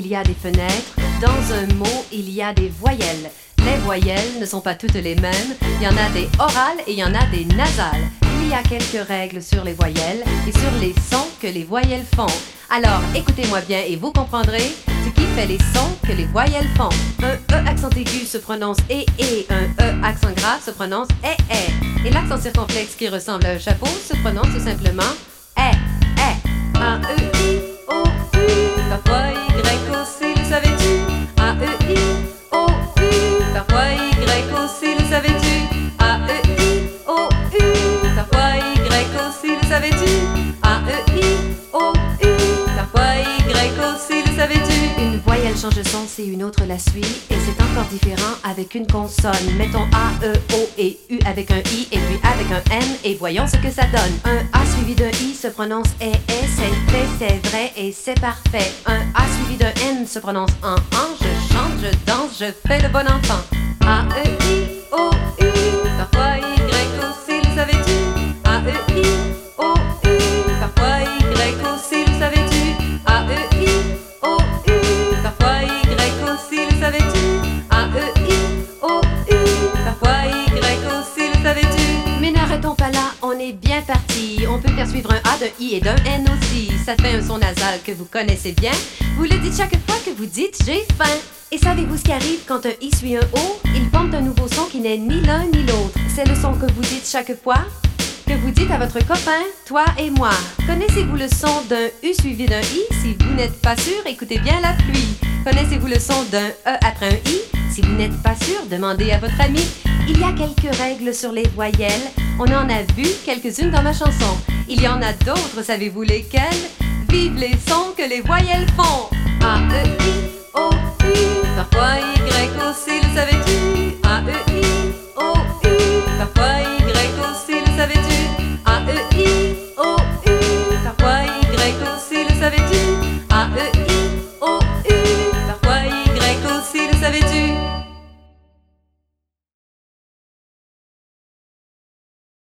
il y a des fenêtres. Dans un mot, il y a des voyelles. Les voyelles ne sont pas toutes les mêmes. Il y en a des orales et il y en a des nasales. Il y a quelques règles sur les voyelles et sur les sons que les voyelles font. Alors écoutez-moi bien et vous comprendrez ce qui fait les sons que les voyelles font. Un E accent aigu se prononce et. Un E accent grave se prononce et. Et l'accent circonflexe qui ressemble à un chapeau se prononce tout simplement eh. Un E, I, O, U, parfois Y aussi, le savais-tu? Un E, I, O, U, parfois Y aussi, le savais-tu? Un E, I, O, U, parfois Y aussi, le savais-tu? Un E, I, O, U, parfois Y aussi, le savais-tu? Une voyelle change de sens et une autre la suit, et c'est encore différent avec une consonne. Mettons A, E, O et U avec un I et puis avec un N et voyons ce que ça donne. Un A suivi d'un I se prononce c'est fait, c'est vrai et c'est parfait. Un A suivi d'un N se prononce en, je chante, je danse, je fais le bon enfant. A, E, I, O, U, parfois Y aussi, le savais-tu? A, E, I, O, U, parfois Y aussi, le savais-tu? A, E, I, O, U, parfois Y aussi, le savais-tu? A, E, I, O, U, parfois Y aussi, le savais-tu? Mais n'arrêtons pas là, on est bien parti. On peut faire suivre un A d'un I et d'un N aussi. Ça fait un son nasal que vous connaissez bien. Vous le dites chaque fois que vous dites j'ai faim. Et savez-vous ce qui arrive quand un I suit un O? Il forme un nouveau son qui n'est ni l'un ni l'autre. C'est le son que vous dites chaque fois que vous dites à votre copain, toi et moi. Connaissez-vous le son d'un U suivi d'un I? Si vous n'êtes pas sûr, écoutez bien la pluie. Connaissez-vous le son d'un E après un I? Si vous n'êtes pas sûr, demandez à votre ami. Il y a quelques règles sur les voyelles. On en a vu quelques-unes dans ma chanson. Il y en a d'autres, savez-vous lesquelles? Vive les sons que les voyelles font. A, E, I,